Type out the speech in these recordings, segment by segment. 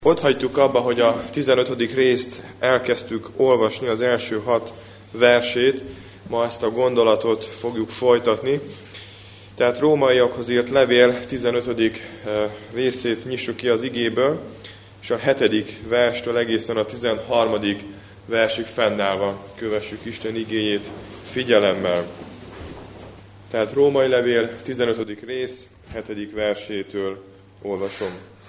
Ott hagytuk abba, hogy a 15. részt elkezdtük olvasni, az első 6 versét. Ma ezt a gondolatot fogjuk folytatni. Tehát Rómaiakhoz írt levél 15. részét nyissuk ki az igéből, és a 7. verstől egészen a 13. versig fennállva kövessük Isten igéjét figyelemmel. Tehát Római levél 15. rész 7. versétől olvasom.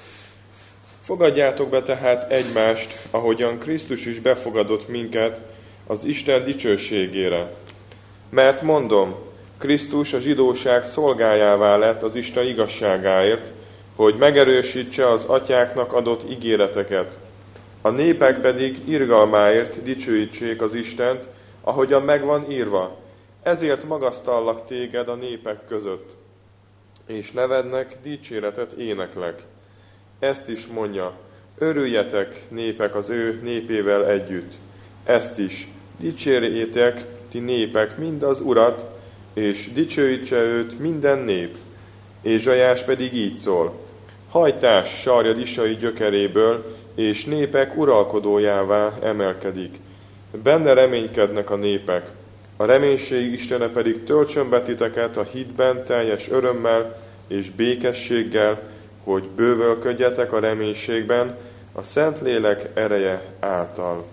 Fogadjátok be tehát egymást, ahogyan Krisztus is befogadott minket az Isten dicsőségére. Mert mondom, Krisztus a zsidóság szolgájává lett az Isten igazságáért, hogy megerősítse az atyáknak adott ígéreteket. A népek pedig irgalmáért dicsőítsék az Istent, ahogyan megvan írva. Ezért magasztallak téged a népek között, és nevednek dicséretet éneklek. Ezt is mondja, örüljetek népek az ő népével együtt. Ezt is, dicsérjétek ti népek mind az Urat, és dicsőítse őt minden nép. Ézsaiás pedig így szól, hajtás sarjad Isai gyökeréből, és népek uralkodójává emelkedik. Benne reménykednek a népek. A reménység Istene pedig töltsön be titeket a hitben teljes örömmel és békességgel, hogy bővölködjetek a reménységben a Szentlélek ereje által.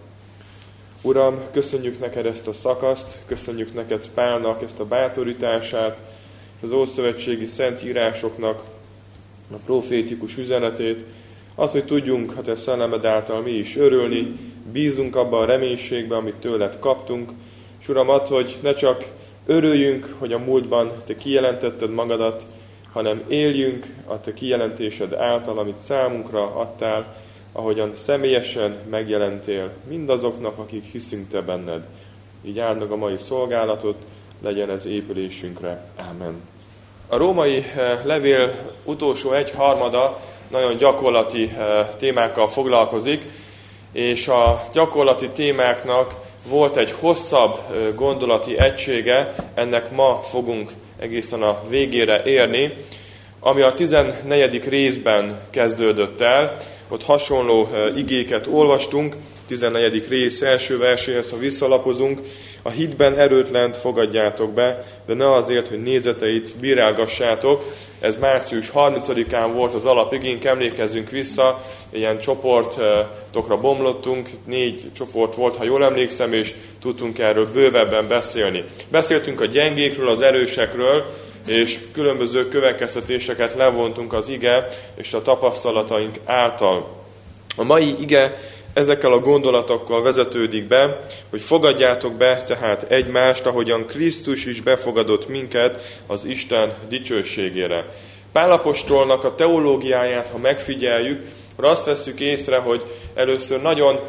Uram, köszönjük neked ezt a szakaszt, köszönjük neked Pálnak ezt a bátorítását, az ószövetségi szent írásoknak a profétikus üzenetét, hogy tudjunk a te szellemed által mi is örülni, bízunk abban a reménységben, amit tőled kaptunk, és Uram, hogy ne csak örüljünk, hogy a múltban te kijelentetted magadat, hanem éljünk a te kijelentésed által, amit számunkra adtál, ahogyan személyesen megjelentél mindazoknak, akik hiszünk te benned. Így áld meg a mai szolgálatot, legyen ez épülésünkre. Ámen. A római levél utolsó 1/3 nagyon gyakorlati témákkal foglalkozik, és a gyakorlati témáknak volt egy hosszabb gondolati egysége, ennek ma fogunk egészen a végére érni, ami a 14. részben kezdődött el. Ott hasonló igéket olvastunk, 14. rész első verséhez, ha visszalapozunk, a hitben erőtlent fogadjátok be, de ne azért, hogy nézeteit bírálgassátok. Ez március 30-án volt az alapigénk, emlékezzünk vissza, ilyen csoportokra bomlottunk, 4 csoport volt, ha jól emlékszem, és tudtunk erről bővebben beszélni. Beszéltünk a gyengékről, az erősekről, és különböző következtetéseket levontunk az ige és a tapasztalataink által. A mai ige ezekkel a gondolatokkal vezetődik be, hogy fogadjátok be tehát egymást, ahogyan Krisztus is befogadott minket az Isten dicsőségére. Pál apostolnak a teológiáját, ha megfigyeljük, akkor azt vesszük észre, hogy először nagyon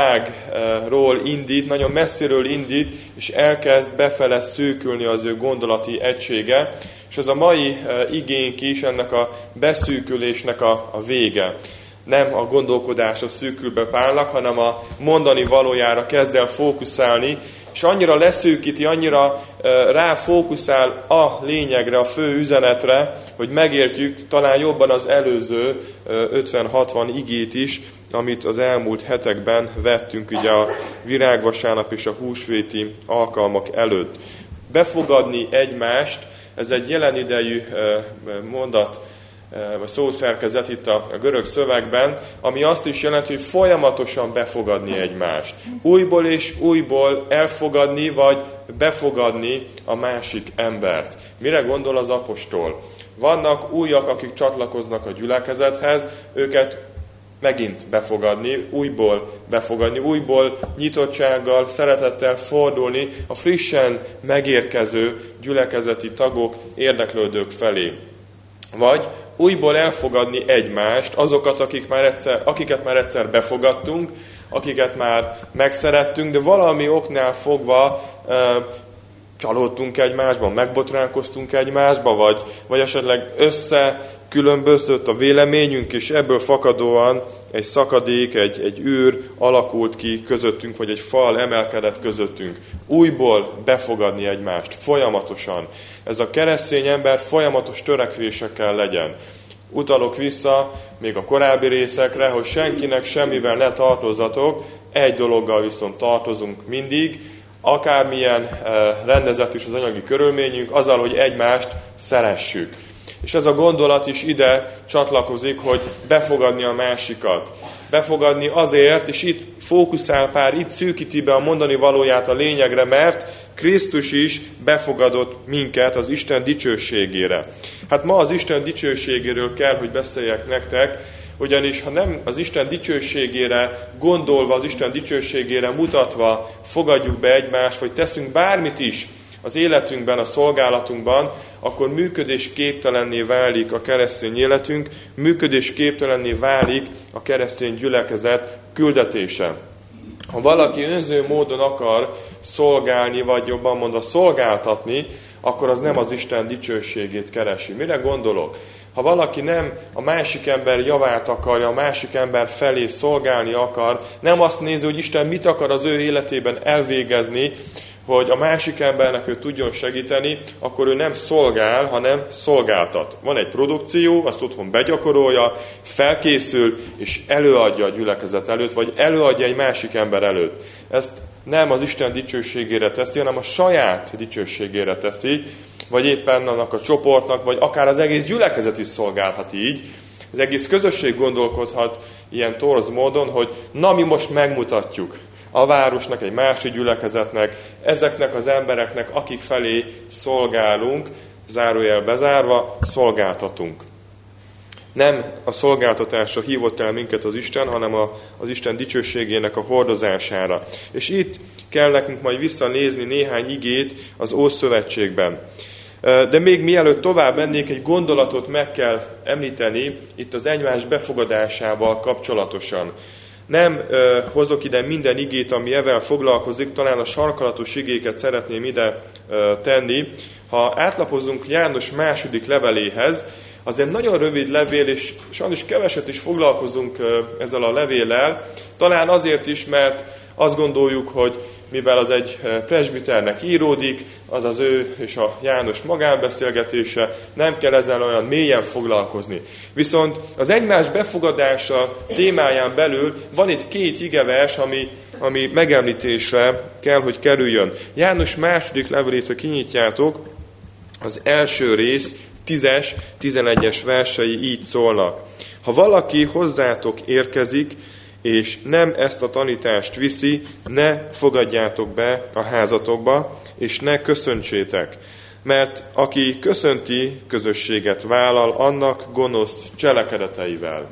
tágról indít, nagyon messziről indít, és elkezd befele szűkülni az ő gondolati egysége, és ez a mai igénk is ennek a beszűkülésnek a vége. Nem a gondolkodásra szűkül be Pálnak, hanem a mondani valójára kezd el fókuszálni, és annyira leszűkíti, annyira ráfókuszál a lényegre, a fő üzenetre, hogy megértjük talán jobban az előző 50-60 igét is, amit az elmúlt hetekben vettünk ugye a virágvasárnap és a húsvéti alkalmak előtt. Befogadni egymást, ez egy jelen idejű mondat, vagy szószerkezet itt a görög szövegben, ami azt is jelenti, hogy folyamatosan befogadni egymást. Újból és újból elfogadni, vagy befogadni a másik embert. Mire gondol az apostol? Vannak újak, akik csatlakoznak a gyülekezethez, őket megint befogadni, újból nyitottsággal, szeretettel fordulni a frissen megérkező gyülekezeti tagok, érdeklődők felé. Vagy újból elfogadni egymást, azokat, akiket már egyszer befogadtunk, akiket már megszerettünk, de valami oknál fogva csalódtunk egymásban, megbotránkoztunk egymásba, vagy esetleg összekülönbözött a véleményünk, és ebből fakadóan egy szakadék, egy űr alakult ki közöttünk, vagy egy fal emelkedett közöttünk. Újból befogadni egymást, folyamatosan. Ez a keresztény ember folyamatos törekvésekkel legyen. Utalok vissza még a korábbi részekre, hogy senkinek semmivel ne tartozzatok, egy dologgal viszont tartozunk mindig, akármilyen rendezett is az anyagi körülményünk, azzal, hogy egymást szeressük. És ez a gondolat is ide csatlakozik, hogy befogadni a másikat. Befogadni azért, és itt fókuszál Pál, itt szűkíti be a mondani valóját a lényegre, mert Krisztus is befogadott minket az Isten dicsőségére. Hát ma az Isten dicsőségéről kell, hogy beszéljek nektek, ugyanis ha nem az Isten dicsőségére gondolva, az Isten dicsőségére mutatva fogadjuk be egymást, vagy teszünk bármit is az életünkben, a szolgálatunkban, akkor működésképtelenné válik a keresztény életünk, működésképtelenné válik a keresztény gyülekezet küldetése. Ha valaki önző módon akar szolgálni, vagy jobban mondva szolgáltatni, akkor az nem az Isten dicsőségét keresi. Mire gondolok? Ha valaki nem a másik ember javát akarja, a másik ember felé szolgálni akar, nem azt nézi, hogy Isten mit akar az ő életében elvégezni, hogy a másik embernek ő tudjon segíteni, akkor ő nem szolgál, hanem szolgáltat. Van egy produkció, azt otthon begyakorolja, felkészül, és előadja a gyülekezet előtt, vagy előadja egy másik ember előtt. Ezt nem az Isten dicsőségére teszi, hanem a saját dicsőségére teszi, vagy éppen annak a csoportnak, vagy akár az egész gyülekezet is szolgálhat így. Az egész közösség gondolkodhat ilyen torz módon, hogy na mi most megmutatjuk a városnak, egy másik gyülekezetnek, ezeknek az embereknek, akik felé szolgálunk, zárójel bezárva, szolgáltatunk. Nem a szolgáltatásra hívott el minket az Isten, hanem az Isten dicsőségének a hordozására. És itt kell nekünk majd visszanézni néhány igét az Ószövetségben. De még mielőtt tovább mennék, egy gondolatot meg kell említeni itt az egymás befogadásával kapcsolatosan. Nem hozok ide minden igét, ami ezzel foglalkozik, talán a sarkalatos igéket szeretném ide tenni. Ha átlapozunk János második leveléhez, az egy nagyon rövid levél, és sajnos keveset is foglalkozunk ezzel a levéllel, talán azért is, mert azt gondoljuk, hogy mivel az egy presbiternek íródik, az az ő és a János magánbeszélgetése, nem kell ezzel olyan mélyen foglalkozni. Viszont az egymás befogadása témáján belül van itt két igevers, ami megemlítésre kell, hogy kerüljön. János második levelét, ha kinyitjátok, az első rész 10-es, 11-es versei így szólnak. Ha valaki hozzátok érkezik, és nem ezt a tanítást viszi, ne fogadjátok be a házatokba, és ne köszöntsétek. Mert aki köszönti, közösséget vállal annak gonosz cselekedeteivel.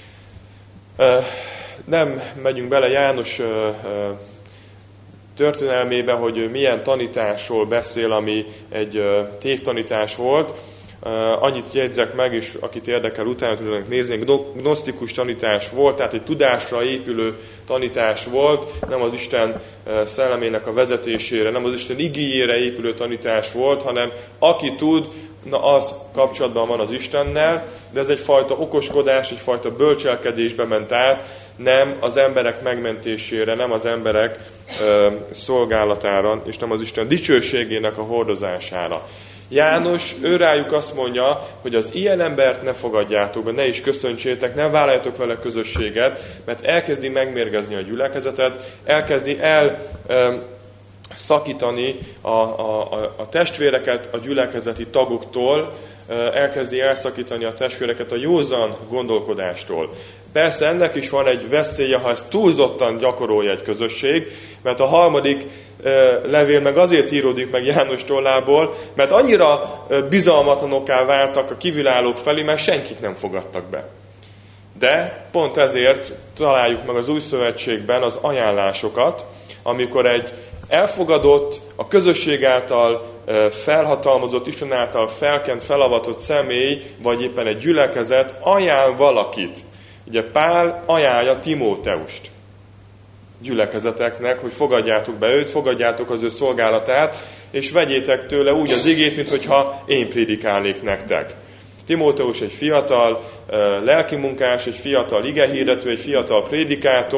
Nem megyünk bele János történelmébe, hogy milyen tanításról beszél, ami egy tévtanítás volt. Annyit jegyzek meg, és akit érdekel, utána tudnak nézni, gnosztikus tanítás volt, tehát egy tudásra épülő tanítás volt, nem az Isten szellemének a vezetésére, nem az Isten igéjére épülő tanítás volt, hanem aki tud, na az kapcsolatban van az Istennel, de ez egyfajta okoskodás, egyfajta bölcselkedésbe ment át, nem az emberek megmentésére, nem az emberek szolgálatára, és nem az Isten dicsőségének a hordozására. János, ő rájuk azt mondja, hogy az ilyen embert ne fogadjátok be, ne is köszöntsétek, ne vállaljatok vele közösséget, mert elkezdi megmérgezni a gyülekezetet, elkezdi szakítani a testvéreket a gyülekezeti tagoktól, elkezdi elszakítani a testvéreket a józan gondolkodástól. Persze ennek is van egy veszélye, ha ezt túlzottan gyakorolja egy közösség, mert a harmadik levél meg azért íródik meg János tollából, mert annyira bizalmatlanokká váltak a kívülállók felé, mert senkit nem fogadtak be. De pont ezért találjuk meg az Új Szövetségben az ajánlásokat, amikor egy elfogadott, a közösség által felhatalmazott, Isten által felkent, felavatott személy, vagy éppen egy gyülekezet ajánl valakit. Ugye Pál ajánlja Timóteust gyülekezeteknek, hogy fogadjátok be őt, fogadjátok az ő szolgálatát, és vegyétek tőle úgy az igét, minthogyha én prédikálnék nektek. Timóteus egy fiatal lelkimunkás, egy fiatal igehirdető, egy fiatal prédikátor,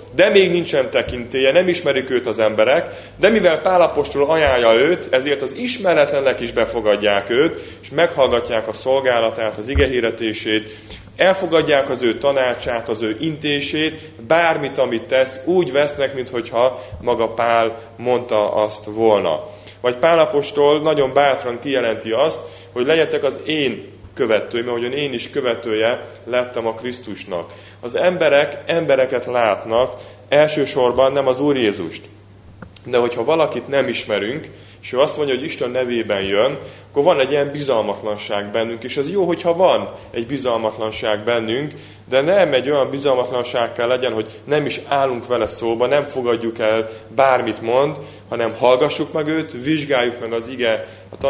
de még nincsen tekintélye, nem ismerik őt az emberek, de mivel Pál apostol ajánlja őt, ezért az ismeretlenek is befogadják őt, és meghallgatják a szolgálatát, az igehirdetését, elfogadják az ő tanácsát, az ő intését, bármit, amit tesz, úgy vesznek, minthogyha maga Pál mondta azt volna. Vagy Pál apostol nagyon bátran kijelenti azt, hogy legyetek az én követőim, ahogyan én is követője lettem a Krisztusnak. Az emberek embereket látnak, elsősorban nem az Úr Jézust. De hogyha valakit nem ismerünk, és ő azt mondja, hogy Isten nevében jön, akkor van egy ilyen bizalmatlanság bennünk, és az jó, hogyha van egy bizalmatlanság bennünk, de nem egy olyan bizalmatlanság kell legyen, hogy nem is állunk vele szóba, nem fogadjuk el bármit mond, hanem hallgassuk meg őt, vizsgáljuk meg az ige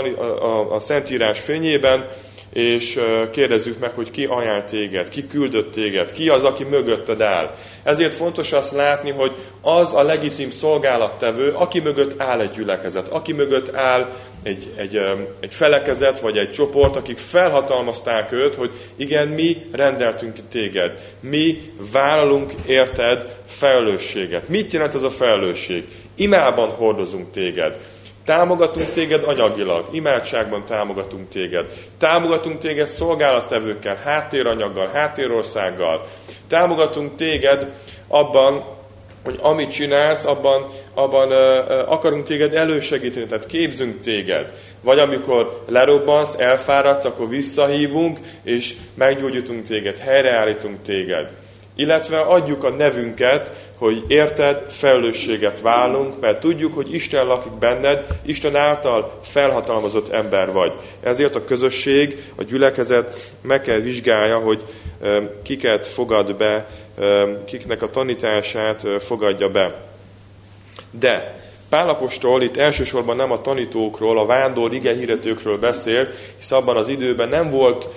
a Szentírás fényében, és kérdezzük meg, hogy ki ajánl téged, ki küldött téged, ki az, aki mögötted áll. Ezért fontos azt látni, hogy az a legitim szolgálattevő, aki mögött áll egy gyülekezet, aki mögött áll egy felekezet, vagy egy csoport, akik felhatalmazták őt, hogy igen, mi rendeltünk téged, mi vállalunk érted felelősséget. Mit jelent ez a felelősség? Imában hordozunk téged. Támogatunk téged anyagilag, imádságban támogatunk téged. Támogatunk téged szolgálattevőkkel, háttéranyaggal, háttérországgal. Támogatunk téged abban, hogy amit csinálsz, abban akarunk téged elősegíteni, tehát képzünk téged. Vagy amikor lerobbansz, elfáradsz, akkor visszahívunk, és meggyógyítunk téged, helyreállítunk téged. Illetve adjuk a nevünket, hogy érted, felelősséget vállunk, mert tudjuk, hogy Isten lakik benned, Isten által felhatalmazott ember vagy. Ezért a közösség, a gyülekezet meg kell vizsgálja, hogy kiket fogad be, kiknek a tanítását fogadja be. De Pál apostol itt elsősorban nem a tanítókról, a vándor igehirdetőkről beszél, hisz abban az időben nem volt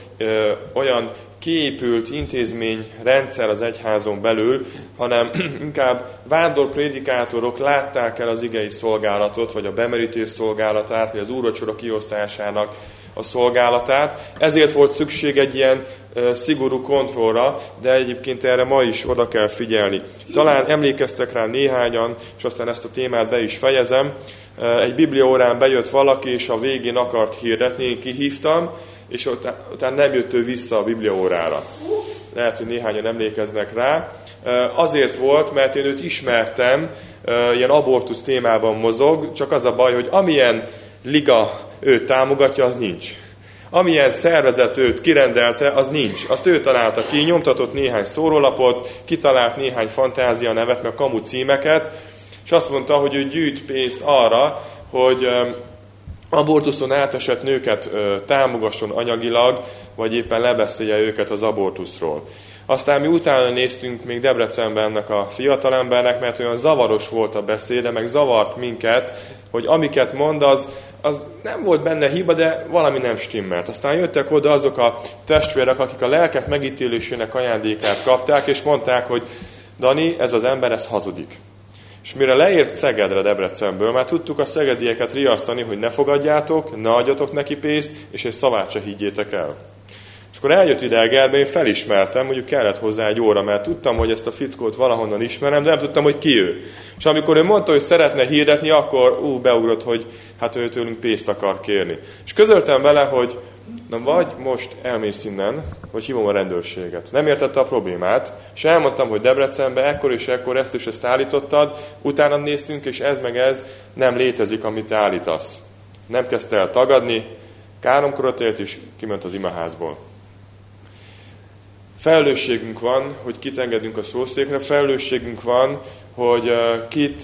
olyan kiépült intézményrendszer az egyházon belül, hanem inkább vándorprédikátorok látták el az igei szolgálatot, vagy a bemerítés szolgálatát, vagy az úrvacsora kiosztásának a szolgálatát. Ezért volt szükség egy ilyen szigorú kontrollra, de egyébként erre ma is oda kell figyelni. Talán emlékeztek rá néhányan, és aztán ezt a témát be is fejezem. Egy bibliaórán bejött valaki, és a végén akart hirdetni, én kihívtam, és utána nem jött ő vissza a bibliaórára. Lehet, hogy néhányan emlékeznek rá. Azért volt, mert én őt ismertem, ilyen abortusz témában mozog, csak az a baj, hogy amilyen liga őt támogatja, az nincs. Amilyen szervezet őt kirendelte, az nincs. Azt ő találta ki, nyomtatott néhány szórólapot, kitalált néhány fantázia nevet, meg kamu címeket, és azt mondta, hogy ő gyűjt pénzt arra, hogy abortuszon átesett nőket támogasson anyagilag, vagy éppen lebeszélje őket az abortuszról. Aztán mi utána néztünk még Debrecenben ennek a fiatalembernek, mert olyan zavaros volt a beszéde, meg zavart minket, hogy amiket mond, az nem volt benne hiba, de valami nem stimmelt. Aztán jöttek oda azok a testvérek, akik a lelkek megítélésének ajándékát kapták, és mondták, hogy Dani, ez az ember, ez hazudik. És mire leért Szegedre Debrecenből, már tudtuk a szegedieket riasztani, hogy ne fogadjátok, ne adjatok neki pénzt, és egy szavát se higgyétek el. És akkor eljött ide Egerbe, én felismertem, mondjuk kellett hozzá egy óra, mert tudtam, hogy ezt a fickót valahonnan ismerem, de nem tudtam, hogy ki ő. És amikor ő mondta, hogy szeretne hirdetni, akkor beugrott, hogy hát ő tőlünk pénzt akar kérni. És közöltem vele, hogy na vagy most elmész innen, vagy hívom a rendőrséget. Nem értette a problémát, és elmondtam, hogy Debrecenben ekkor és ekkor ezt és ezt állítottad, utána néztünk, és ez meg ez nem létezik, amit te állítasz. Nem kezdte el tagadni, káromkorot élt, és kiment az imaházból. Felelősségünk van, hogy kit engedünk a szószékre, felelősségünk van, hogy kit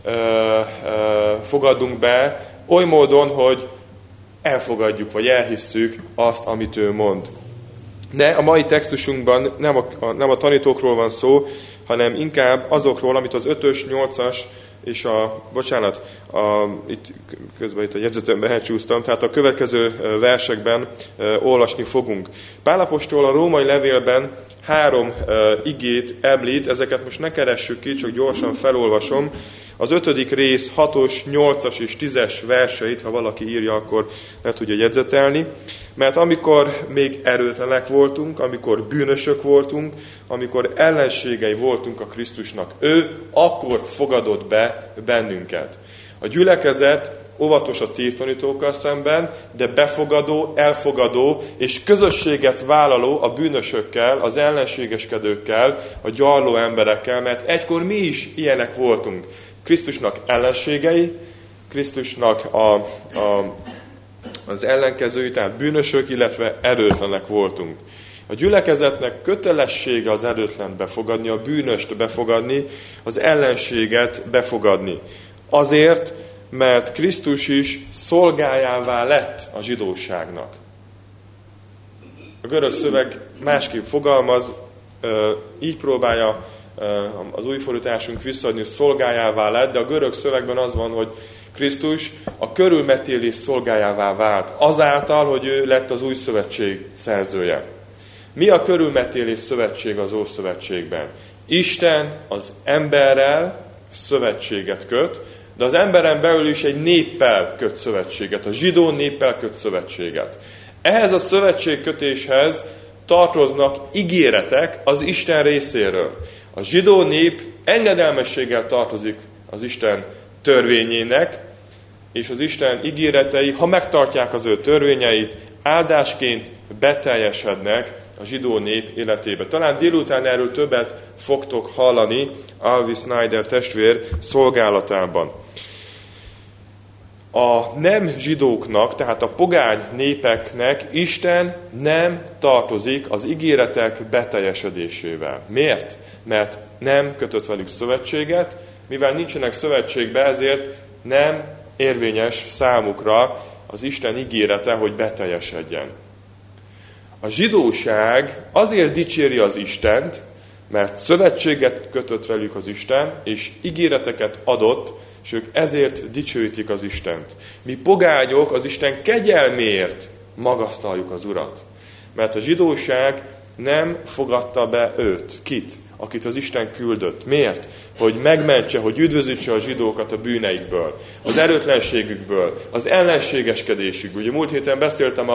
fogadunk be, oly módon, hogy elfogadjuk, vagy elhisszük azt, amit ő mond. De a mai textusunkban nem a tanítókról van szó, hanem inkább azokról, amit az 5-ös, 8-as és itt a jegyzetemben elcsúsztam, tehát a következő versekben olvasni fogunk. Pál apostol a római levélben 3 igét említ, ezeket most ne keressük ki, csak gyorsan felolvasom. Az 5. rész 6-os, 8-as és 10-es verseit, ha valaki írja, akkor le tudja jegyzetelni. Mert amikor még erőtlenek voltunk, amikor bűnösök voltunk, amikor ellenségei voltunk a Krisztusnak, ő akkor fogadott be bennünket. A gyülekezet óvatos a tévtanítókkal szemben, de befogadó, elfogadó és közösséget vállaló a bűnösökkel, az ellenségeskedőkkel, a gyarló emberekkel, mert egykor mi is ilyenek voltunk. Krisztusnak ellenségei, Krisztusnak az ellenkezői, tehát bűnösök, illetve erőtlenek voltunk. A gyülekezetnek kötelessége az erőtlent befogadni, a bűnöst befogadni, az ellenséget befogadni. Azért, mert Krisztus is szolgájává lett a zsidóságnak. A görög szöveg másképp fogalmaz, így próbálja az új fordításunk visszaadni, hogy szolgájává lett, de a görög szövegben az van, hogy Krisztus a körülmetélés szolgájává vált, azáltal, hogy ő lett az új szövetség szerzője. Mi a körülmetélés szövetség az Ószövetségben? Isten az emberrel szövetséget köt, de az emberen belül is egy néppel köt szövetséget, a zsidó néppel köt szövetséget. Ehhez a szövetségkötéshez tartoznak ígéretek az Isten részéről. A zsidó nép engedelmességgel tartozik az Isten törvényének, és az Isten ígéretei, ha megtartják az ő törvényeit, áldásként beteljesednek a zsidó nép életébe. Talán délután erről többet fogtok hallani Alvi Snyder testvér szolgálatában. A nem zsidóknak, tehát a pogány népeknek Isten nem tartozik az ígéretek beteljesedésével. Miért? Mert nem kötött velük szövetséget, mivel nincsenek szövetségbe, ezért nem érvényes számukra az Isten ígérete, hogy beteljesedjen. A zsidóság azért dicséri az Istent, mert szövetséget kötött velük az Isten, és ígéreteket adott, és ők ezért dicsőítik az Istent. Mi pogányok az Isten kegyelméért magasztaljuk az Urat. Mert a zsidóság nem fogadta be őt. Kit? Akit az Isten küldött. Miért? Hogy megmentse, hogy üdvözítse a zsidókat a bűneikből, az erőtlenségükből, az ellenségeskedésükből. Ugye múlt héten beszéltem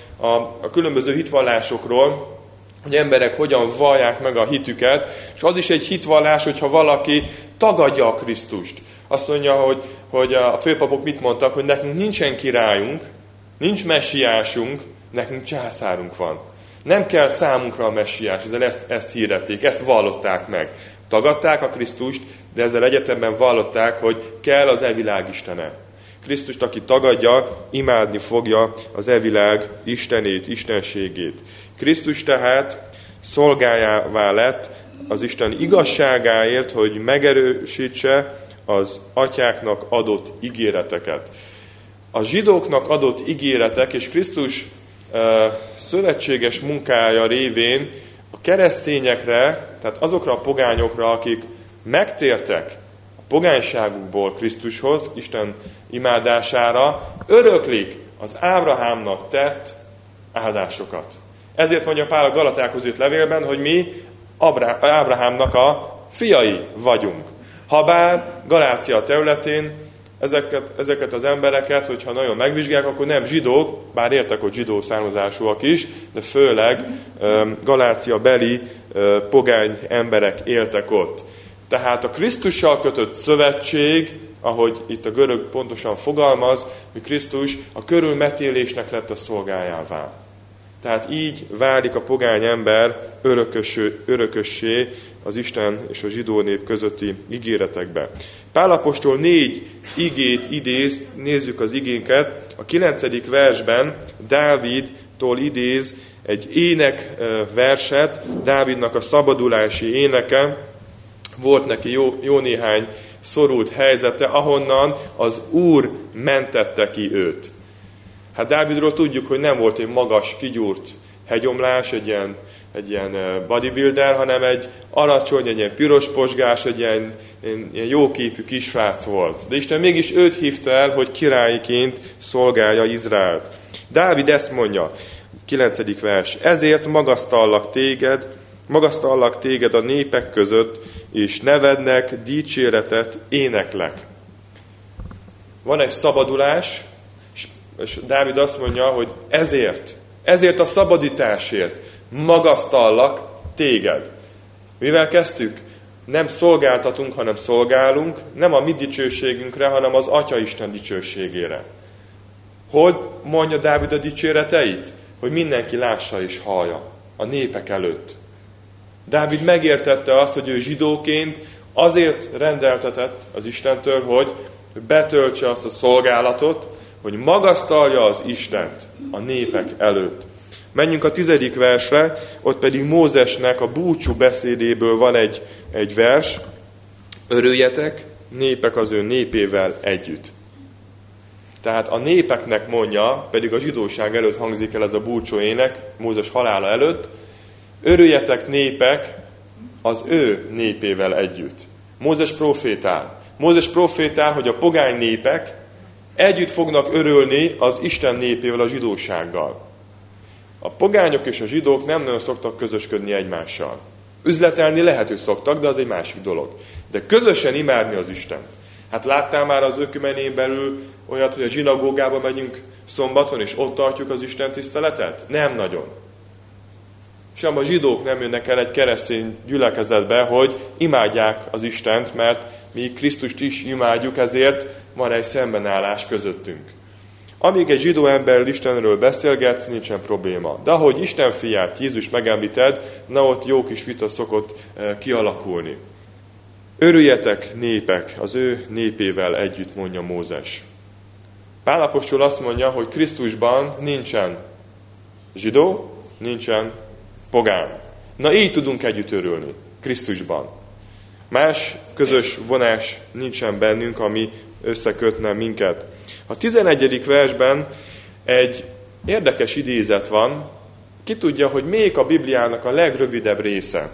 a különböző hitvallásokról, hogy emberek hogyan vallják meg a hitüket, és az is egy hitvallás, hogyha valaki tagadja a Krisztust. Azt mondja, hogy a főpapok mit mondtak, hogy nekünk nincsen királyunk, nincs messiásunk, nekünk császárunk van. Nem kell számunkra a messiás, ezzel ezt hirdették, ezt vallották meg. Tagadták a Krisztust, de ezzel egyetemben vallották, hogy kell az evilág istene. Krisztust, aki tagadja, imádni fogja az evilág istenét, istenségét. Krisztus tehát szolgájává lett az Isten igazságáért, hogy megerősítse az atyáknak adott ígéreteket. A zsidóknak adott ígéretek és Krisztus szövetséges munkája révén a keresztényekre, tehát azokra a pogányokra, akik megtértek a pogányságukból Krisztushoz, Isten imádására, öröklik az Ábrahámnak tett áldásokat. Ezért mondja Pál a Galatákhoz írt levélben, hogy mi Ábrahámnak a fiai vagyunk. Habár Galácia területén ezeket az embereket, hogyha nagyon megvizsgálják, akkor nem zsidók, bár értek, hogy zsidó származásúak is, de főleg Galácia beli pogány emberek éltek ott. Tehát a Krisztussal kötött szövetség, ahogy itt a görög pontosan fogalmaz, hogy Krisztus a körülmetélésnek lett a szolgájává. Tehát így válik a pogány ember örökössé az Isten és a zsidó nép közötti ígéretekbe. Pál apostol 4 igét idéz, nézzük az igénket. A 9. versben Dávidtól idéz egy ének verset, Dávidnak a szabadulási éneke. Volt neki jó néhány szorult helyzete, ahonnan az Úr mentette ki őt. Hát Dávidról tudjuk, hogy nem volt egy magas, kigyúrt hegyomlás, egy ilyen bodybuilder, hanem egy alacsony, egy ilyen piros posgás, egy ilyen jóképű kisrác volt. De Isten mégis őt hívta el, hogy királyiként szolgálja Izraelt. Dávid ezt mondja, 9. vers, ezért magasztallak téged a népek között, és nevednek dicséretet éneklek. Van egy szabadulás, és Dávid azt mondja, hogy ezért a szabadításért magasztallak téged. Mivel kezdtük? Nem szolgáltatunk, hanem szolgálunk, nem a mi dicsőségünkre, hanem az Atyaisten dicsőségére. Hogy mondja Dávid a dicséreteit? Hogy mindenki lássa és hallja a népek előtt. Dávid megértette azt, hogy ő zsidóként azért rendeltetett az Istentől, hogy betöltse azt a szolgálatot, hogy magasztalja az Istent a népek előtt. Menjünk a 10. versre, ott pedig Mózesnek a búcsú beszédéből van egy vers. Örüljetek, népek az ő népével együtt. Tehát a népeknek mondja, pedig a zsidóság előtt hangzik el ez a búcsú ének, Mózes halála előtt, örüljetek népek az ő népével együtt. Mózes profétál, hogy a pogány népek együtt fognak örülni az Isten népével, a zsidósággal. A pogányok és a zsidók nem nagyon szoktak közösködni egymással. Üzletelni lehet, hogy szoktak, de az egy másik dolog. De közösen imádni az Istent. Hát láttál már az ökumenén belül olyat, hogy a zsinagógába megyünk szombaton, és ott tartjuk az Isten tiszteletet? Nem nagyon. Sem a zsidók nem jönnek el egy keresztény gyülekezetbe, hogy imádják az Istent, mert mi Krisztust is imádjuk, ezért van egy szembenállás közöttünk. Amíg egy zsidó emberrel Istenről beszélgetsz, nincsen probléma. De ahogy Isten fiát, Jézus megemlíted, na ott jó kis vita szokott kialakulni. Örüljetek népek, az ő népével együtt, mondja Mózes. Pál apostol azt mondja, hogy Krisztusban nincsen zsidó, nincsen pogány. Na így tudunk együtt örülni, Krisztusban. Más közös vonás nincsen bennünk, ami összekötne minket. A 11. versben egy érdekes idézet van. Ki tudja, hogy melyik a Bibliának a legrövidebb része?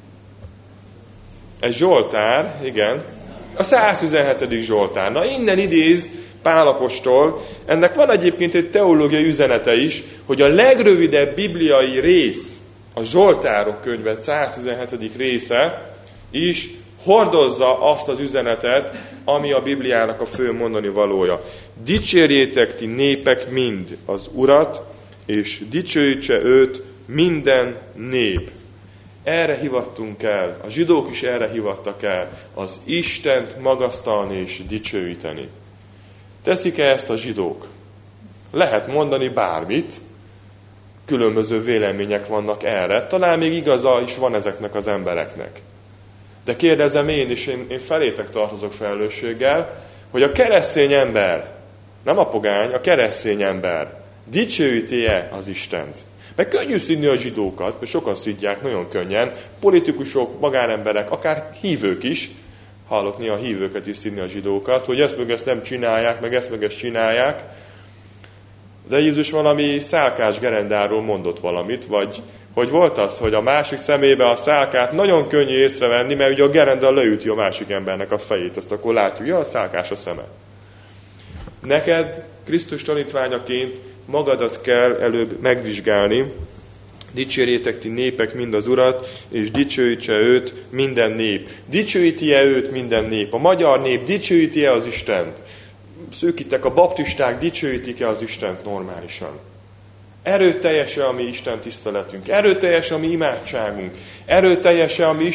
Ez Zsoltár, igen. A 117. Zsoltár. Na innen idéz Pál apostol. Ennek van egyébként egy teológiai üzenete is, hogy a legrövidebb bibliai rész, a Zsoltárok könyve 117. része is hordozza azt az üzenetet, ami a Bibliának a fő mondani valója. Dicsérjétek ti népek mind az Urat, és dicsőítse őt minden nép. Erre hivattunk el, a zsidók is erre hivattak el, az Istent magasztalni és dicsőíteni. Teszik-e ezt a zsidók? Lehet mondani bármit, különböző vélemények vannak erre, talán még igaza is van ezeknek az embereknek. De kérdezem én is, én felétek tartozok felelősséggel, hogy a keresztény ember, nem a pogány, a keresztény ember dicsőíti-e az Istent? Meg könnyű szidni a zsidókat, mert sokan szidják nagyon könnyen, politikusok, magánemberek, akár hívők is, hallok néha hívőket is szidni a zsidókat, hogy ezt meg ezt nem csinálják, meg ezt csinálják. De Jézus valami szálkás gerendáról mondott valamit, vagy hogy volt az, hogy a másik szemébe a szálkát nagyon könnyű észrevenni, mert ugye a gerenda leüti a másik embernek a fejét, azt akkor látjuk, ja, a szálkás a szeme. Neked Krisztus tanítványaként magadat kell előbb megvizsgálni, dicsérjétek ti népek mind az Urat, és dicsőítse őt minden nép. Dicsőíti-e őt minden nép? A magyar nép dicsőíti-e az Istent? Szűkítek, a baptisták dicsőítik-e az Istent normálisan? Erőteljes-e a mi Isten tiszteletünk? Erőteljes a mi imádságunk? Erőteljes-e a mi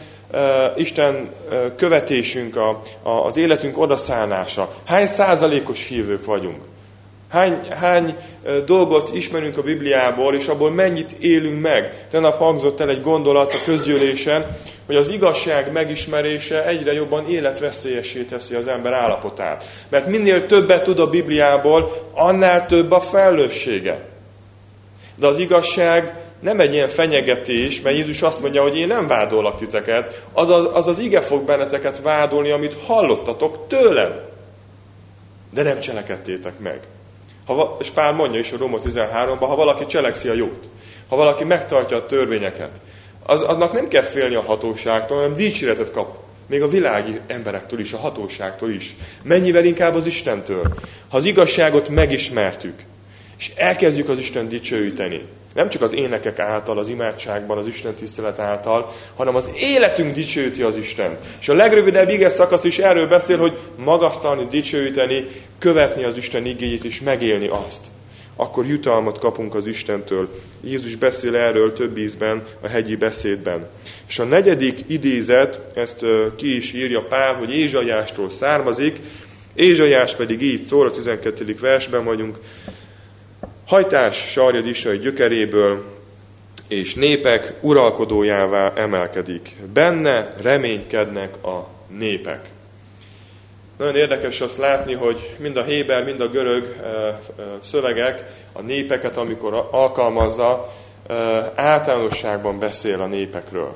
Isten követésünk, az életünk odaszállása? Hány százalékos hívők vagyunk? Hány dolgot ismerünk a Bibliából, és abból mennyit élünk meg? Tegnap hangzott el egy gondolat a közgyűlésen, hogy az igazság megismerése egyre jobban életveszélyessé teszi az ember állapotát. Mert minél többet tud a Bibliából, annál több a felelőssége. De az igazság nem egy ilyen fenyegetés, mert Jézus azt mondja, hogy én nem vádollak titeket, az ige fog benneteket vádolni, amit hallottatok tőlem. De nem cselekedtétek meg. És Pál mondja is a Róma 13-ban, ha valaki cselekszi a jót, ha valaki megtartja a törvényeket, annak nem kell félni a hatóságtól, hanem dicséretet kap. Még a világi emberektől is, a hatóságtól is. Mennyivel inkább az Istentől. Ha az igazságot megismertük, És elkezdjük az Isten dicsőíteni. Nem csak az énekek által, az imádságban, az Isten tisztelet által, hanem az életünk dicsőíti az Isten. És a legrövidebb ige szakasz is erről beszél, hogy magasztalni, dicsőíteni, követni az Isten igéjét és megélni azt. Akkor jutalmat kapunk az Istentől. Jézus beszél erről több ízben a hegyi beszédben. És a 4. idézet, ezt ki is írja Pál, hogy Ézsaiástól származik. Ézsaiás pedig így szól, a 12. versben vagyunk. Hajtás sarjad Israel gyökeréből, és népek uralkodójává emelkedik. Benne reménykednek a népek. Nagyon érdekes azt látni, hogy mind a héber, mind a görög szövegek a népeket, amikor alkalmazza, általánosságban beszél a népekről.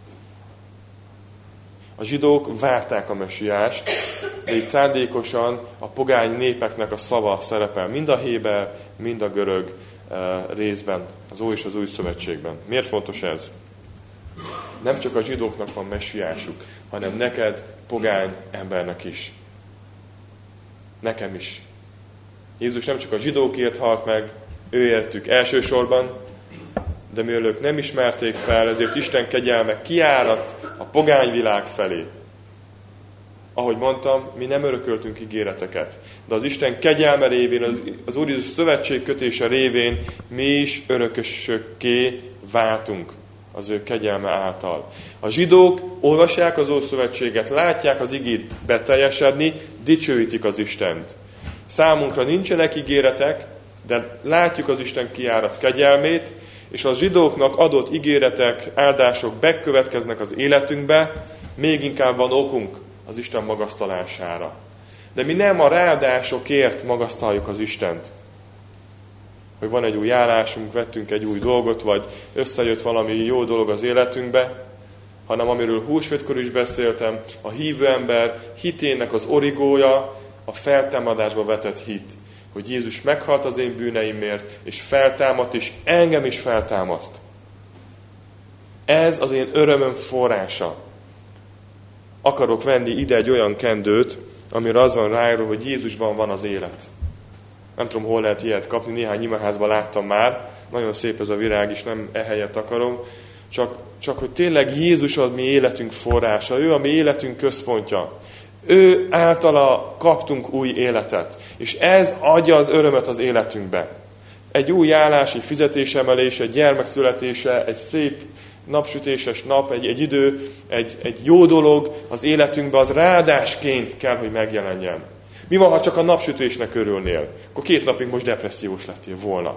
A zsidók várták a mesiást, de itt szándékosan a pogány népeknek a szava szerepel mind a héber, mind a görög részben, az Ój és az Új Szövetségben. Miért fontos ez? Nem csak a zsidóknak van mesiásuk, hanem neked, pogány embernek is. Nekem is. Jézus nem csak a zsidókért halt meg, ő értük elsősorban, de mivel ők nem ismerték fel, ezért Isten kegyelme kiáradt a pogányvilág felé. Ahogy mondtam, mi nem örököltünk ígéreteket, de az Isten kegyelme révén, az Úr Jézus szövetség kötése révén mi is örökösökké váltunk az ő kegyelme által. A zsidók olvassák az Ószövetséget, látják az igét beteljesedni, dicsőítik az Istent. Számunkra nincsenek ígéretek, de látjuk az Isten kiárat kegyelmét, és a zsidóknak adott ígéretek, áldások bekövetkeznek az életünkbe, még inkább van okunk az Isten magasztalására. De mi nem a ráadásokért magasztaljuk az Istent. Hogy van egy új járásunk, vettünk egy új dolgot, vagy összejött valami jó dolog az életünkbe, hanem amiről húsvétkor is beszéltem, a hívő ember hitének az origója a feltámadásba vetett hit. Hogy Jézus meghalt az én bűneimért, és feltámadt, és engem is feltámaszt. Ez az én örömöm forrása. Akarok venni ide egy olyan kendőt, amire az van ráírva, hogy Jézusban van az élet. Nem tudom, hol lehet ilyet kapni, néhány imaházban láttam már. Nagyon szép ez a virág is, nem ehelyett akarom. Csak hogy tényleg Jézus az mi életünk forrása, ő a mi életünk központja. Ő általa kaptunk új életet. És ez adja az örömet az életünkbe. Egy új állás, egy fizetésemelés, egy gyermek születése, egy szép napsütéses nap, egy idő, egy jó dolog az életünkben, az ráadásként kell, hogy megjelenjen. Mi van, ha csak a napsütésnek örülnél? Akkor 2 napig most depressziós lettél volna.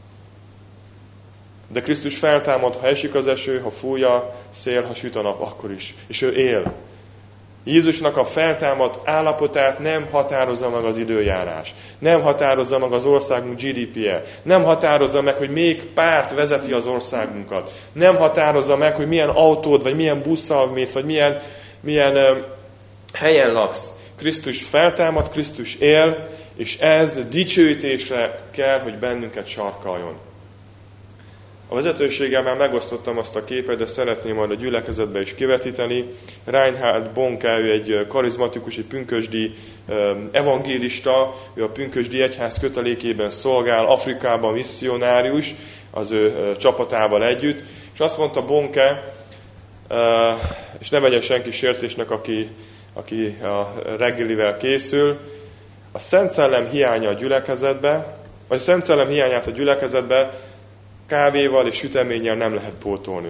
De Krisztus feltámad, ha esik az eső, ha fúj a szél, ha süt a nap, akkor is. És ő él. Jézusnak a feltámadt állapotát nem határozza meg az időjárás. Nem határozza meg az országunk GDP-je. Nem határozza meg, hogy melyik párt vezeti az országunkat. Nem határozza meg, hogy milyen autód, vagy milyen busszal mész, vagy milyen helyen laksz. Krisztus feltámad, Krisztus él, és ez dicsőítésre kell, hogy bennünket sarkaljon. A vezetőségemmel megosztottam azt a képet, de szeretném majd a gyülekezetbe is kivetíteni. Reinhard Bonke, ő egy karizmatikus, egy pünkösdi evangélista, ő a pünkösdi egyház kötelékében szolgál, Afrikában misszionárius, az ő csapatával együtt. És azt mondta Bonke, és ne vegyen senki sértésnek, aki a reggelivel készül, a Szent Szellem hiánya a gyülekezetbe, vagy a Szent Szellem hiányát a gyülekezetbe kávéval és süteménnyel nem lehet pótolni.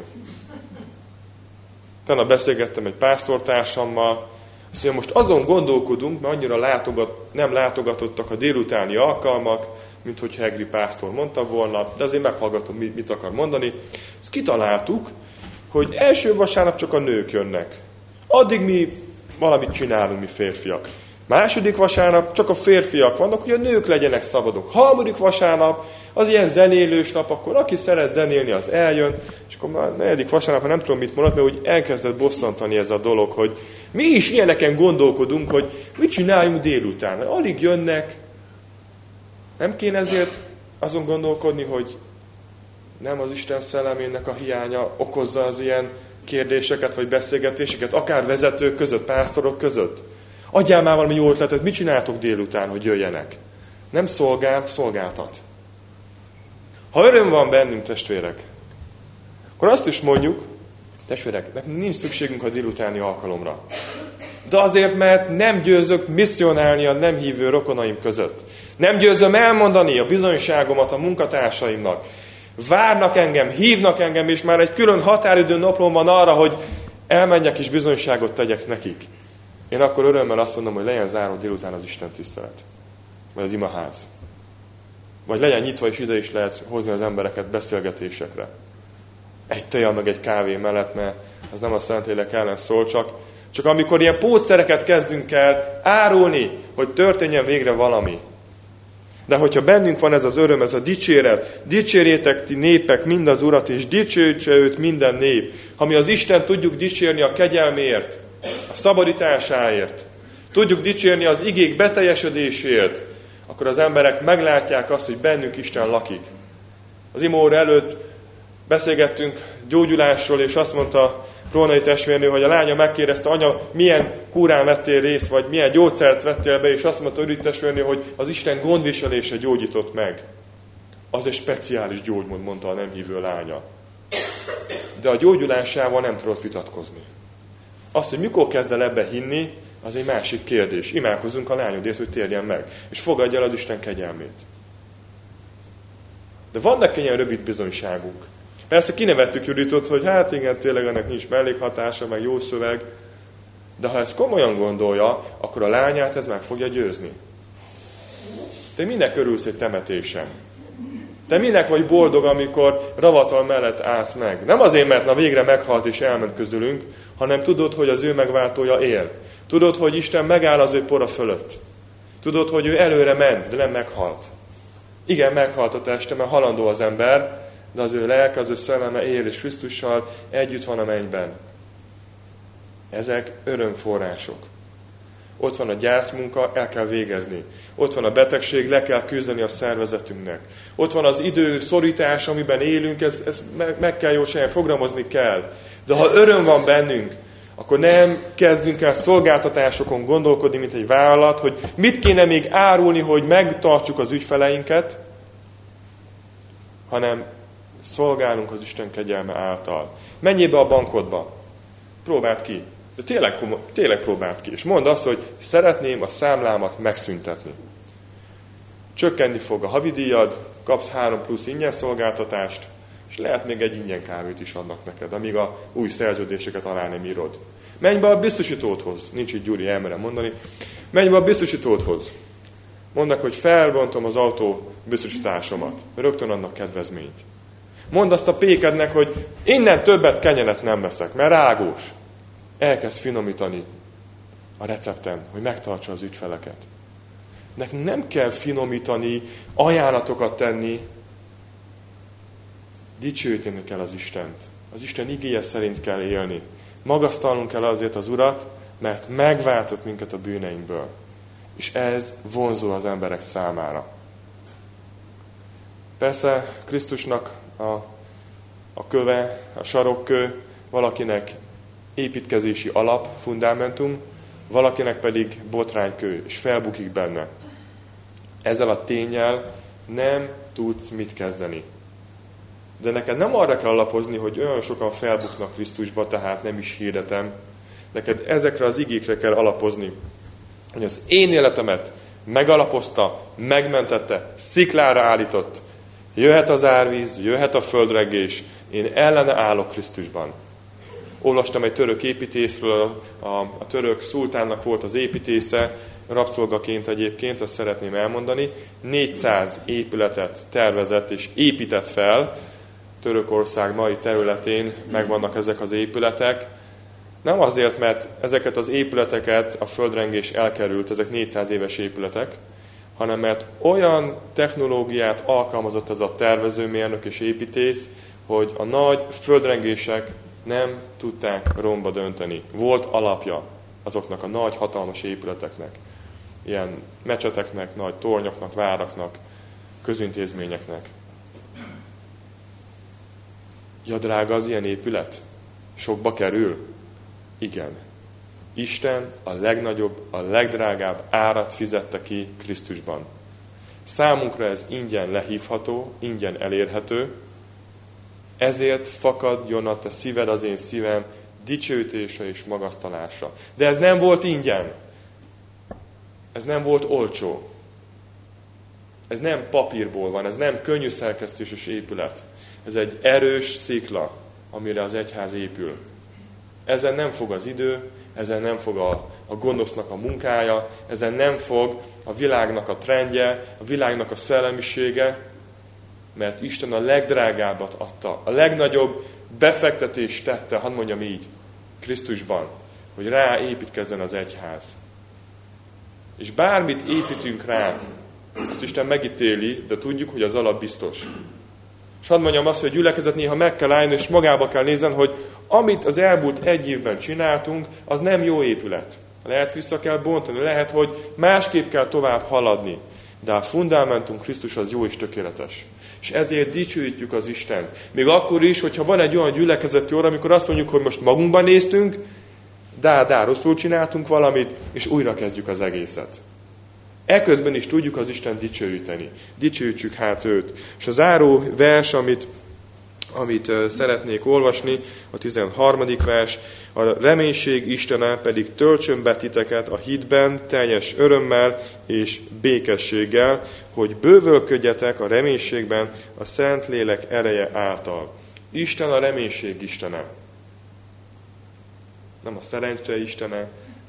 Tegnap beszélgettem egy pásztortársammal, azt mondja, most azon gondolkodunk, mert annyira nem látogatottak a délutáni alkalmak, mint hogy Hegri pásztor mondta volna, de azért meghallgatom, mit akar mondani. Ezt kitaláltuk, hogy első vasárnap csak a nők jönnek. Addig mi valamit csinálunk, mi férfiak. Második vasárnap csak a férfiak vannak, hogy a nők legyenek szabadok. Harmadik vasárnap az ilyen zenélős nap, akkor aki szeret zenélni, az eljön, és akkor már 4. vasárnap, nem tudom mit mondani, mert úgy elkezdett bosszantani ez a dolog, hogy mi is ilyeneken gondolkodunk, hogy mit csináljunk délután. Alig jönnek. Nem kéne ezért azon gondolkodni, hogy nem az Isten szellemének a hiánya okozza az ilyen kérdéseket, vagy beszélgetéseket, akár vezetők között, pásztorok között. Adjál már valami jó ötletet, mit csináltok délután, hogy jöjjenek. Nem szolgál, szolgáltat. Ha öröm van bennünk, testvérek, akkor azt is mondjuk, testvérek, nekünk nincs szükségünk a délutáni alkalomra. De azért, mert nem győzök misszionálni a nem hívő rokonaim között. Nem győzöm elmondani a bizonyságomat a munkatársaimnak. Várnak engem, hívnak engem, és már egy külön határidő naplom van arra, hogy elmenjek és bizonyságot tegyek nekik. Én akkor örömmel azt mondom, hogy legyen zárva délután az Isten tisztelet. Vagy az imaház. Vagy legyen nyitva, és ide is lehet hozni az embereket beszélgetésekre. Egy teja meg egy kávé mellett, mert az nem a Szentlélek ellen szól, csak amikor ilyen pótszereket kezdünk el árulni, hogy történjen végre valami. De hogyha bennünk van ez az öröm, ez a dicséret, dicsérjétek ti népek mind az Urat, és dicsőítse őt minden nép. Ha mi az Isten tudjuk dicsérni a kegyelmért, a szabadításáért, tudjuk dicsérni az igék beteljesedéséért, akkor az emberek meglátják azt, hogy bennünk Isten lakik. Az imóra előtt beszélgettünk gyógyulásról, és azt mondta Rónai testvérnő, hogy a lánya megkérdezte, anya, milyen kúrán vettél részt, vagy milyen gyógyszert vettél be, és azt mondta Öri testvérnő, hogy az Isten gondviselése gyógyított meg. Az egy speciális gyógymód, mondta a nem hívő lánya. De a gyógyulásával nem tudott vitatkozni. Azt, hogy mikor kezd el ebbe hinni, az egy másik kérdés. Imádkozzunk a lányodért, hogy térjen meg, és fogadja el az Isten kegyelmét. De vannak ilyen rövid bizonyságunk. Persze kinevettük Juditot, hogy hát igen, tényleg ennek nincs mellékhatása, meg jó szöveg, de ha ezt komolyan gondolja, akkor a lányát ez meg fogja győzni. Te minek örülsz egy temetésen? Te minek vagy boldog, amikor ravatal mellett állsz meg? Nem azért, mert na végre meghalt és elment közülünk, hanem tudod, hogy az ő megváltója él. Tudod, hogy Isten megáll az ő pora fölött. Tudod, hogy ő előre ment, de nem meghalt. Igen, meghalt a teste, mert halandó az ember, de az ő lelke, az ő szelleme él, és Krisztussal együtt van a mennyben. Ezek örömforrások. Ott van a gyászmunka, el kell végezni. Ott van a betegség, le kell küzdeni a szervezetünknek. Ott van az idő szorítás, amiben élünk, ezt meg kell jól csinálni, programozni kell. De ha öröm van bennünk, akkor nem kezdünk el szolgáltatásokon gondolkodni, mint egy vállalat, hogy mit kéne még árulni, hogy megtartsuk az ügyfeleinket, hanem szolgálunk az Isten kegyelme által. Menjél be a bankodba, próbáld ki. De tényleg próbáld ki. És mondd azt, hogy szeretném a számlámat megszüntetni. Csökkenni fog a havidíjad, kapsz 3 plusz ingyen szolgáltatást, és lehet még egy ingyen kávét is adnak neked, amíg a új szerződéseket alá nem írod. Menj be a biztosítódhoz. Nincs itt Gyuri, elmerem mondani. Menj be a biztosítódhoz. Mondd, hogy felbontom az autó biztosításomat. Rögtön adnak kedvezményt. Mondd azt a pékednek, hogy innen többet kenyeret nem veszek, mert rágós. Elkezd finomítani a recepten, hogy megtartsa az ügyfeleket. Nekünk nem kell finomítani, ajánlatokat tenni, dicsőíteni kell az Istent. Az Isten igéje szerint kell élni. Magasztalnunk kell azért az Urat, mert megváltott minket a bűneinkből. És ez vonzó az emberek számára. Persze Krisztusnak a köve, a sarokkő valakinek építkezési alap, fundamentum, valakinek pedig botránykő, és felbukik benne. Ezzel a ténnyel nem tudsz mit kezdeni. De neked nem arra kell alapozni, hogy olyan sokan felbuknak Krisztusba, tehát nem is hirdetem. Neked ezekre az igékre kell alapozni, hogy az én életemet megalapozta, megmentette, sziklára állított. Jöhet az árvíz, jöhet a földrengés, én ellene állok Krisztusban. Olvastam egy török építészről, a török szultánnak volt az építésze, rabszolgaként egyébként, azt szeretném elmondani, 400 épületet tervezett és épített fel, Törökország mai területén megvannak ezek az épületek. Nem azért, mert ezeket az épületeket a földrengés elkerült, ezek 400 éves épületek, hanem mert olyan technológiát alkalmazott ez a tervezőmérnök és építész, hogy a nagy földrengések nem tudták romba dönteni. Volt alapja azoknak a nagy, hatalmas épületeknek. Ilyen mecseteknek, nagy tornyoknak, váraknak, közintézményeknek. Ja, drága az ilyen épület? Sokba kerül? Igen. Isten a legnagyobb, a legdrágább árat fizette ki Krisztusban. Számunkra ez ingyen lehívható, ingyen elérhető, ezért fakadjon a te szíved, az én szívem dicsőítése és magasztalása. De ez nem volt ingyen. Ez nem volt olcsó. Ez nem papírból van, ez nem könnyű szerkesztéses épület. Ez egy erős szikla, amire az egyház épül. Ezen nem fog az idő, ezen nem fog a gonosznak a munkája, ezen nem fog a világnak a trendje, a világnak a szellemisége, mert Isten a legdrágábbat adta, a legnagyobb befektetést tette, hadd mondjam így, Krisztusban, hogy rá építkezzen az egyház. És bármit építünk rá, azt Isten megítéli, de tudjuk, hogy az alap biztos. És hadd mondjam azt, hogy a gyülekezet néha meg kell állni, és magába kell nézni, hogy amit az elmúlt egy évben csináltunk, az nem jó épület. Lehet vissza kell bontani, lehet, hogy másképp kell tovább haladni. De a fundamentum Krisztus az jó és tökéletes. És ezért dicsőítjük az Istent. Még akkor is, hogyha van egy olyan gyülekezeti óra, amikor azt mondjuk, hogy most magunkban néztünk, rosszul csináltunk valamit, és újra kezdjük az egészet. Eközben is tudjuk az Istent dicsőíteni. Dicsőítsük hát őt. És a záró vers, amit szeretnék olvasni, a 13. vers, a reménység Istene pedig töltsön be titeket a hitben, teljes örömmel és békességgel, hogy bővölködjetek a reménységben a Szentlélek ereje által. Isten a reménység Istene. Nem a szerencse Istene,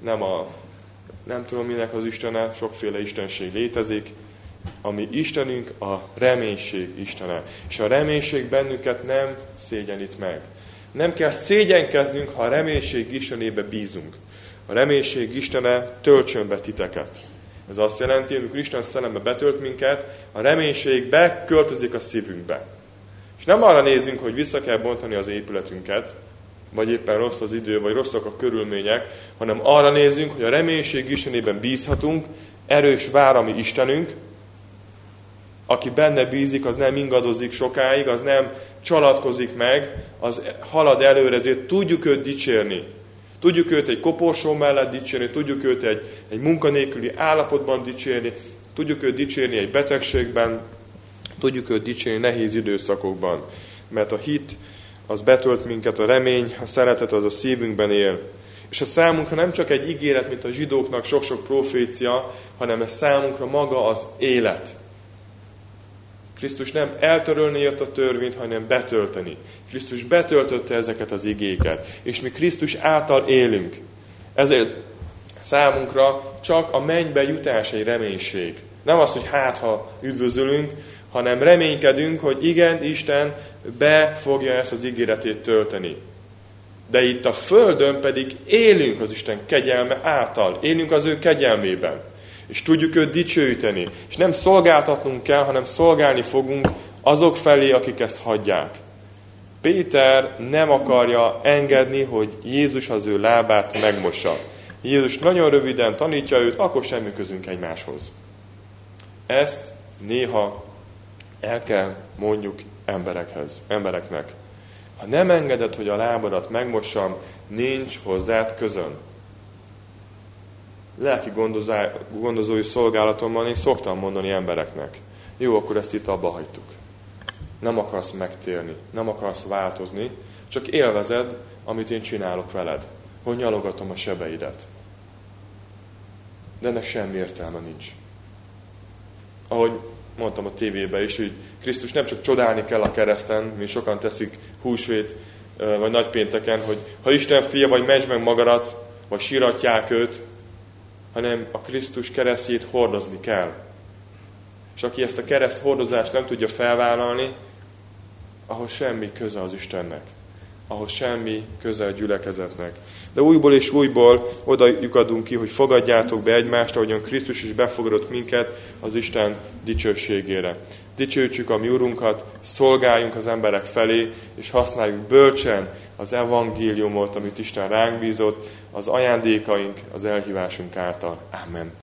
nem tudom minek az Istene, sokféle istenség létezik. A mi Istenünk a reménység Istene. És a reménység bennünket nem szégyenít meg. Nem kell szégyenkeznünk, ha a reménység Istenébe bízunk. A reménység Istene töltsön be titeket. Ez azt jelenti, hogy amikor Isten szellembe betölt minket, a reménység beköltözik a szívünkbe. És nem arra nézünk, hogy vissza kell bontani az épületünket, vagy éppen rossz az idő, vagy rosszak a körülmények, hanem arra nézünk, hogy a reménység Istenében bízhatunk, erős vár a mi Istenünk, aki benne bízik, az nem ingadozik sokáig, az nem csalatkozik meg, az halad előre, ezért tudjuk őt dicsérni. Tudjuk őt egy koporsó mellett dicsérni, tudjuk őt egy munkanélküli állapotban dicsérni, tudjuk őt dicsérni egy betegségben, tudjuk őt dicsérni nehéz időszakokban. Mert a hit, az betölt minket, a remény, a szeretet az a szívünkben él. És a számunkra nem csak egy ígéret, mint a zsidóknak sok-sok profécia, hanem ez számunkra maga az élet. Krisztus nem eltörölni jött a törvényt, hanem betölteni. Krisztus betöltötte ezeket az igéket. És mi Krisztus által élünk. Ezért számunkra csak a mennybe jutás egy reménység. Nem az, hogy ha üdvözölünk, hanem reménykedünk, hogy igen, Isten be fogja ezt az ígéretét tölteni. De itt a földön pedig élünk az Isten kegyelme által. Élünk az ő kegyelmében. És tudjuk őt dicsőíteni. És nem szolgáltatnunk kell, hanem szolgálni fogunk azok felé, akik ezt hagyják. Péter nem akarja engedni, hogy Jézus az ő lábát megmossa. Jézus nagyon röviden tanítja őt, akkor semmi közünk egymáshoz. Ezt néha el kell mondjuk embereknek. Ha nem engeded, hogy a lábadat megmossam, nincs hozzád közön. Lelki gondozói szolgálatomban én szoktam mondani embereknek, jó, akkor ezt itt abba hagytuk. Nem akarsz megtérni, nem akarsz változni, csak élvezed, amit én csinálok veled, hogy nyalogatom a sebeidet. De ennek semmi értelme nincs. Ahogy mondtam a tévében is, hogy Krisztus nem csak csodálni kell a kereszten, mint sokan teszik húsvét vagy nagypénteken, hogy ha Isten fia vagy, mentsd meg magadat, vagy síratják őt, hanem a Krisztus keresztjét hordozni kell. És aki ezt a kereszt hordozást nem tudja felvállalni, ahhoz semmi köze az Istennek. Ahhoz semmi köze a gyülekezetnek. De újból és újból oda lyukadunk ki, hogy fogadjátok be egymást, ahogyan Krisztus is befogadott minket az Isten dicsőségére. Dicsőítsük a mi Urunkat, szolgáljunk az emberek felé, és használjuk bölcsen az evangéliumot, amit Isten ránk bízott, az ajándékaink, az elhívásunk által. Amen.